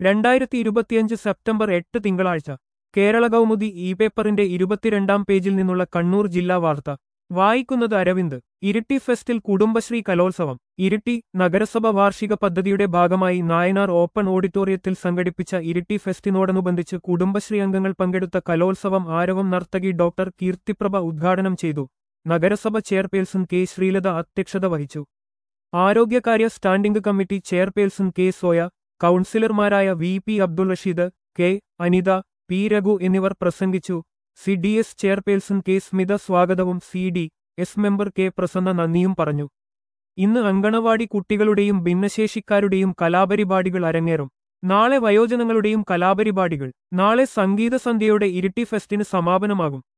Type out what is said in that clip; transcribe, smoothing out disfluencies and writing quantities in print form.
2025 September 8 തിങ്കളാഴ്ച Kerala Kaumudi E പേപ്പറിന്റെ 22-ാം പേജിൽ നിന്നുള്ള കണ്ണൂർ ജില്ലാ വാർത്ത വായിക്കുന്നത് അരവിന്ദ്. ഇരിട്ടി ഫെസ്റ്റിൽ കുടുംബശ്രീ കലോത്സവം. ഇരിട്ടി നഗരസഭ വാർഷിക പദ്ധതിയുടെ ഭാഗമായി നായനാർ ഓപ്പൺ ഓഡിറ്റോറിയത്തിൽ സംഘടിപ്പിച്ച ഇരിട്ടി ഫെസ്റ്റിനോടനുബന്ധിച്ച് കുടുംബശ്രീ അംഗങ്ങൾ പങ്കെടുത്ത കലോത്സവം ആരവം നർത്തകി ഡോക്ടർ കീർത്തിപ്രഭ ഉദ്ഘാടനം ചെയ്തു. നഗരസഭ ചെയർപേഴ്സൺ കെ ശ്രീലത അധ്യക്ഷത വഹിച്ചു. ആരോഗ്യകാര്യ standing committee chairperson K Soya, കൗൺസിലർമാരായ V P Abdul Rasheed, K Anitha, P Raghu എന്നിവർ പ്രസംഗിച്ചു. C D S chairperson K Smitha സ്വാഗതവും C D S member K Prasanna നന്ദിയും പറഞ്ഞു. ഇന്ന് അങ്കണവാടി കുട്ടികളുടെയും ഭിന്നശേഷിക്കാരുടെയും കലാപരിപാടികൾ അരങ്ങേറും. നാളെ വയോജനങ്ങളുടെയും കലാപരിപാടികൾ. നാളെ സംഗീത സന്ധ്യയോടെ ഇരിട്ടി ഫെസ്റ്റിന് സമാപനമാകും.